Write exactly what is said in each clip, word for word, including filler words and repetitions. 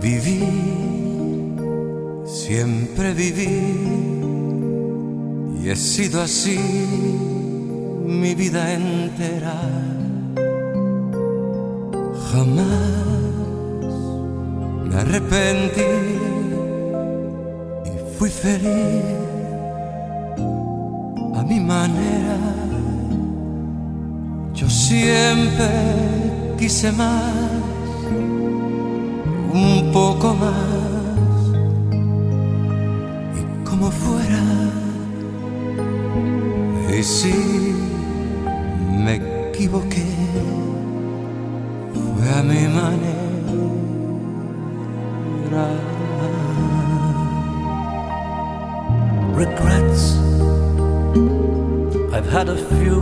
Viví, siempre viví, y he sido así mi vida entera. Jamás me arrepentí y fui feliz a mi manera. Yo siempre quise más, un poco más, y como fuera. Y si me equivoqué, fue a mi manera. Regrets, I've had a few,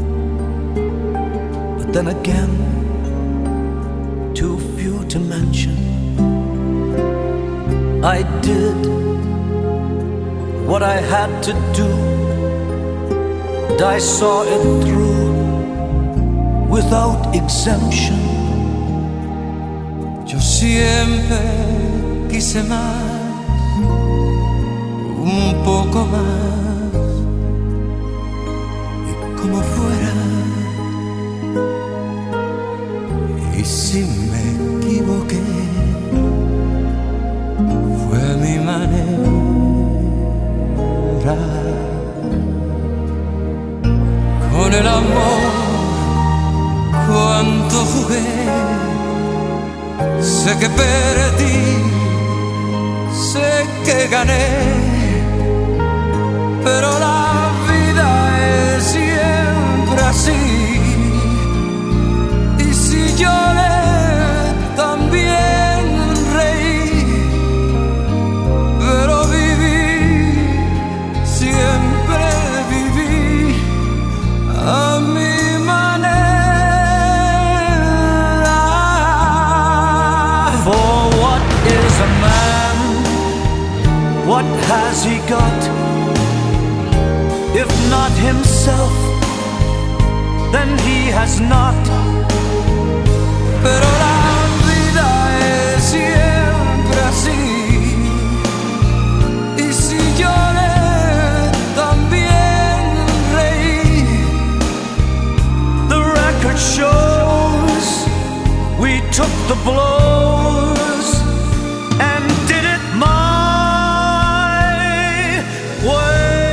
but then again, too few to mention. I did what I had to do, and I saw it through without exemption. Yo siempre quise más, un poco más, y como fuera. Y si me equivoqué, fue a mi manera. Con el amor, cuánto jugué, sé que perdí, sé que gané, pero la vida es siempre así. Y si lloré, también reí, pero viví, siempre viví a mi manera. For what is a man? What has he got? If not himself, then he has not. Pero la vida es siempre así. Y si lloré, también reí. The record shows we took the blows and did it my way.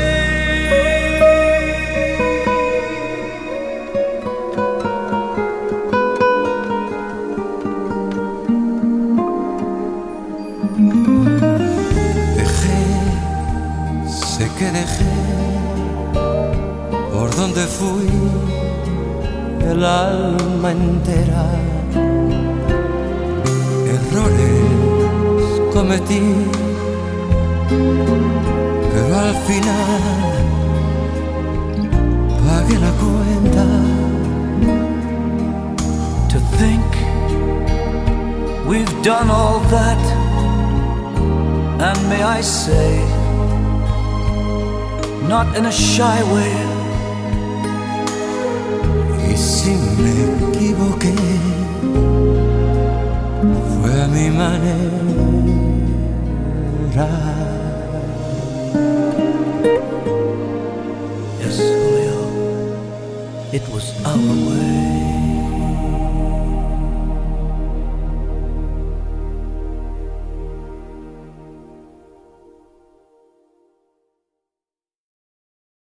Que dejé por donde fui el alma entera. Errores cometí, pero al final pagué la cuenta. To think we've done all that, and may I say, not in a shy way. Y si me equivoqué, fue a mi manera. Yes, Julio, it was our way.